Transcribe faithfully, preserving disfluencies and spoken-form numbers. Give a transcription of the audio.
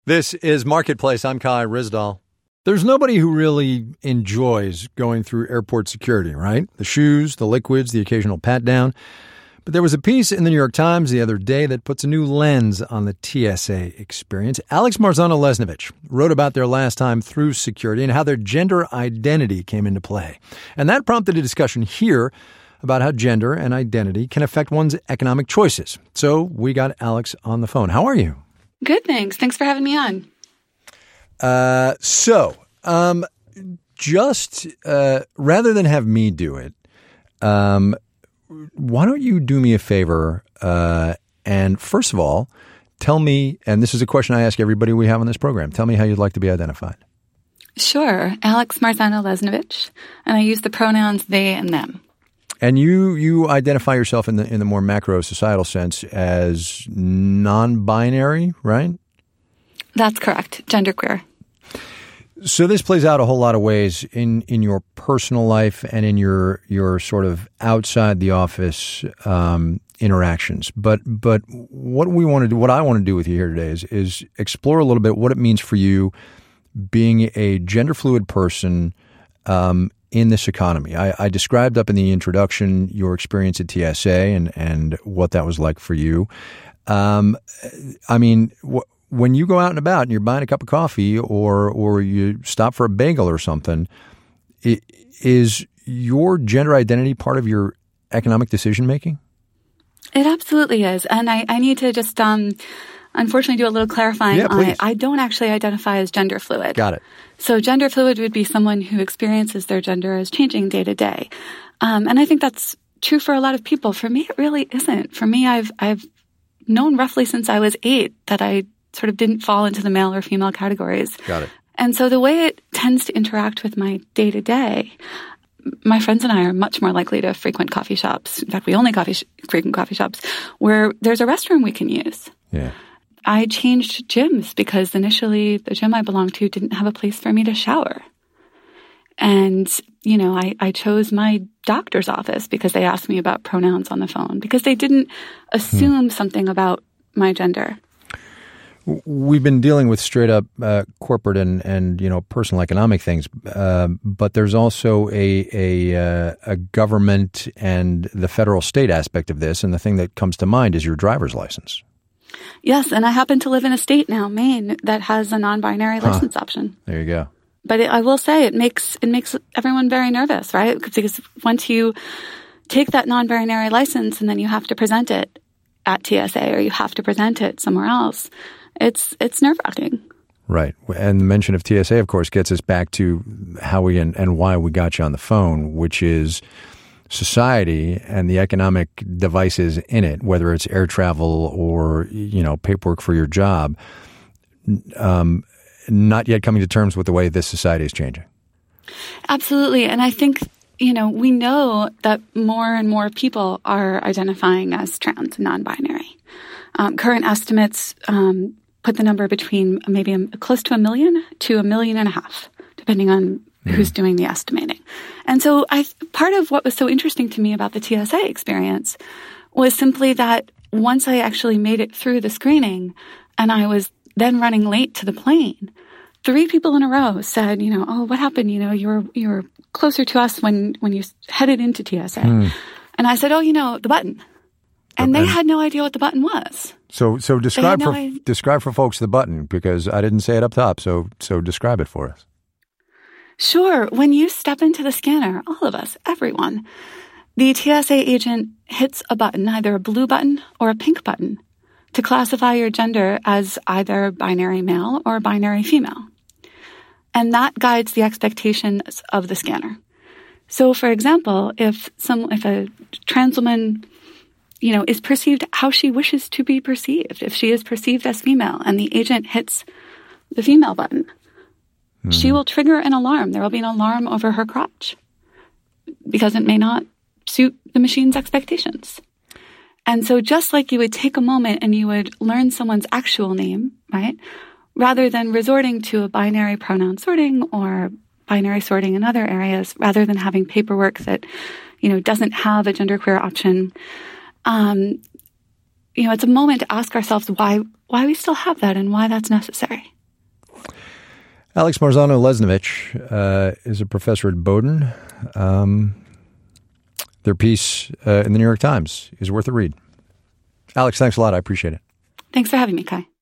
This is Marketplace. I'm Kai Ryssdal. There's nobody who really enjoys going through airport security, right? The shoes, the liquids, the occasional pat down. But there was a piece in the New York Times the other day that puts a new lens on the T S A experience. Alex Marzano-Lesnevich wrote about their last time through security and how their gender identity came into play. And that prompted a discussion here about how gender and identity can affect one's economic choices. So we got Alex on the phone. How are you? Good, thanks. Thanks for having me on. Uh, so, um, just uh, rather than have me do it, um, why don't you do me a favor? Uh, and first of all, tell me, and this is a question I ask everybody we have on this program, tell me how you'd like to be identified. Sure. Alex Marzano-Lesnevich, and I use the pronouns they and them. And you you identify yourself in the in the more macro societal sense as non-binary, right? That's correct. Genderqueer. So this plays out a whole lot of ways in, in your personal life and in your your sort of outside the office um, interactions. But but what we want to do, what I want to do with you here today is is explore a little bit what it means for you being a gender fluid person um, in this economy. I, I described up in the introduction your experience at T S A and, and what that was like for you. Um, I mean, wh- when you go out and about and you're buying a cup of coffee or or you stop for a bagel or something, it, is your gender identity part of your economic decision making? It absolutely is. And I, I need to just um, unfortunately do a little clarifying. Yeah, please. I, I don't actually identify as gender fluid. Got it. So gender fluid would be someone who experiences their gender as changing day to day. Um, and I think that's true for a lot of people. For me, it really isn't. For me, I've I've known roughly since I was eight that I sort of didn't fall into the male or female categories. Got it. And so the way it tends to interact with my day to day, my friends and I are much more likely to frequent coffee shops. In fact, we only coffee sh- frequent coffee shops where there's a restroom we can use. Yeah. I changed gyms because initially the gym I belonged to didn't have a place for me to shower. And, you know, I, I chose my doctor's office because they asked me about pronouns on the phone because they didn't assume hmm. something about my gender. We've been dealing with straight up uh, corporate and, and, you know, personal economic things, uh, but there's also a a, uh, a government and the federal state aspect of this. And the thing that comes to mind is your driver's license. Yes, and I happen to live in a state now, Maine, that has a non-binary huh. license option. There you go. But it, I will say it makes it makes everyone very nervous, right? Because once you take that non-binary license and then you have to present it at T S A or you have to present it somewhere else, it's it's nerve-wracking. Right. And the mention of T S A, of course, gets us back to how we and, and why we got you on the phone, which is society and the economic devices in it, whether it's air travel or, you know, paperwork for your job, um, not yet coming to terms with the way this society is changing. Absolutely. And I think, you know, we know that more and more people are identifying as trans and non-binary. Um, current estimates um, put the number between maybe a, close to a million to a million and a half, depending on mm. who's doing the estimating. And so I, part of what was so interesting to me about the T S A experience was simply that once I actually made it through the screening and I was then running late to the plane, three people in a row said, you know, oh, what happened? You know, you were, you were closer to us when, when you headed into T S A. Mm. And I said, oh, you know, the button. And they had no idea what the button was. So, so describe no for idea. describe for folks the button, because I didn't say it up top. So, so describe it for us. Sure. When you step into the scanner, all of us, everyone, the T S A agent hits a button, either a blue button or a pink button, to classify your gender as either binary male or binary female. And that guides the expectations of the scanner. So, for example, if some if a trans woman, you know, is perceived how she wishes to be perceived, if she is perceived as female and the agent hits the female button, mm. she will trigger an alarm. There will be an alarm over her crotch because it may not suit the machine's expectations. And so just like you would take a moment and you would learn someone's actual name, right, rather than resorting to a binary pronoun sorting or binary sorting in other areas, rather than having paperwork that, you know, doesn't have a genderqueer option, um, you know, it's a moment to ask ourselves why why we still have that and why that's necessary. Alex Marzano-Lesnevich uh, is a professor at Bowdoin. Um, their piece uh, in the New York Times is worth a read. Alex, thanks a lot. I appreciate it. Thanks for having me, Kai.